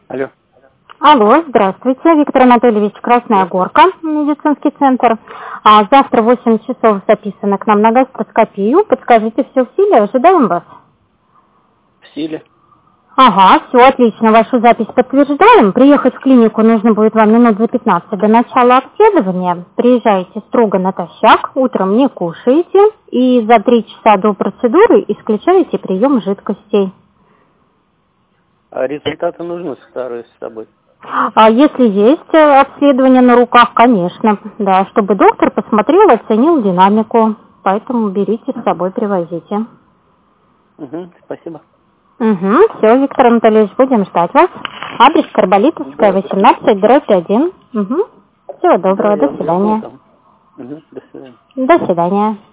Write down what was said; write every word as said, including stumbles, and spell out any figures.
Алло. Алло, здравствуйте. Виктор Анатольевич, Красная Горка, медицинский центр. А завтра в восемь часов записано к нам на гастроскопию. Подскажите, все в силе? Ожидаем вас. В силе. Ага, все отлично. Вашу запись подтверждаем. Приехать в клинику нужно будет вам минут за пятнадцать до начала обследования. Приезжаете строго натощак, утром не кушаете и за три часа до процедуры исключаете прием жидкостей. А результаты нужны старые с собой? А если есть обследование на руках, конечно, да, чтобы доктор посмотрел, оценил динамику. Поэтому берите с собой, привозите. Угу, спасибо. Угу, все, Виктор Анатольевич, будем ждать вас. Адрес Карболитовская, восемнадцать, дробь один. Угу. Всего доброго, Да, до свидания. Угу, до свидания. До свидания.